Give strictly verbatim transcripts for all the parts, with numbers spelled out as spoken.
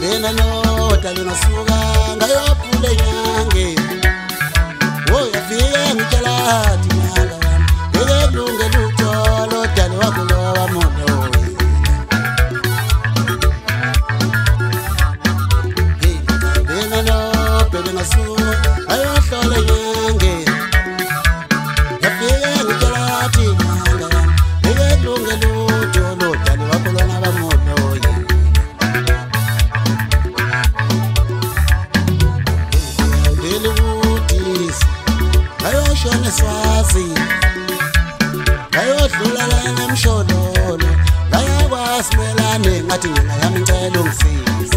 Lena no talina suga ngayophule nyange Woya fika ngitshela tinyanga Ngeke kulunge lutho lo dali wakho lo wamondo Lena no bebe ngasuka ayohlole nyange Ngafika ngitshela tinyanga Ngeke kulunge lutho lo dali wakho lo wamondo Ayoshone swazi Ayodlula lana mshodolo Ngayakwasimela ngathi ngina yami ngicela ungisize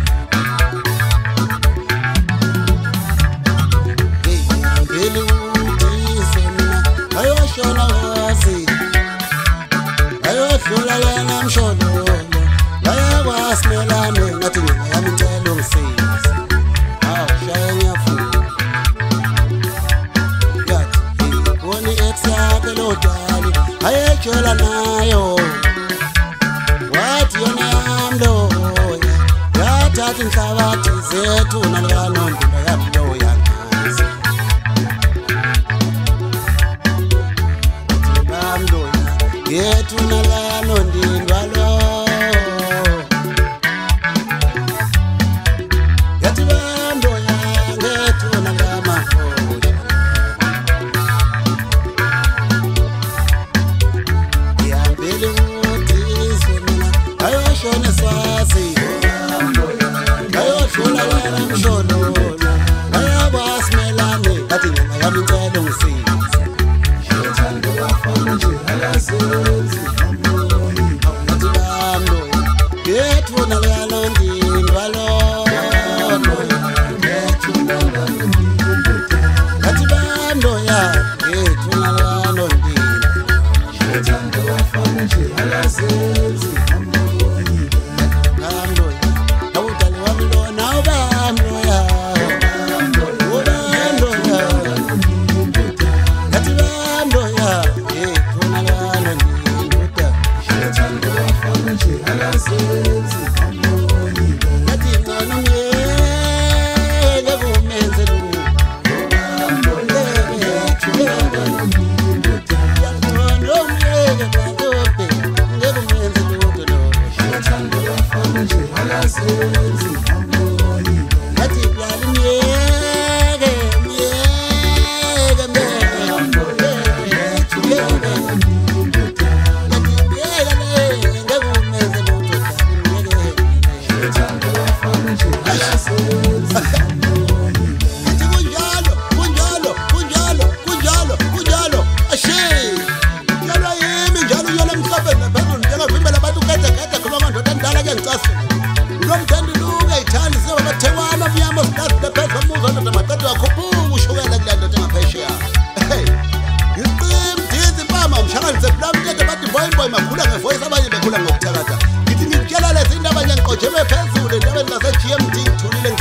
Ngeli utise mina ayoshona swazi Ayodlula lana mshodolo Ngayakwasimela ngathi ngina yami ngicela ungisize Aw shaya nyafu Dali ayejela nayo wathi yona yamlo yathatha inhlabathi zethu nalanondo yamlo yangazi yamlo yethu nalanondo walo yathi bambo yangethu nalamafu Ayoshone swazi Ayodlula lana mshodolo Ayakwasimela ngathi ngina yami ngicela ungisize Shethando wafana nje alazenzi Ngathi bambo yethu nalanondo walo Yethu nalanondo Ngathi bambo ya yethu nalanondo Shethando wafana nje alazenzi Ngithi ngikutshela lezi indaba nje ngiqojeme phezulu endabeni zase G M T ngithulile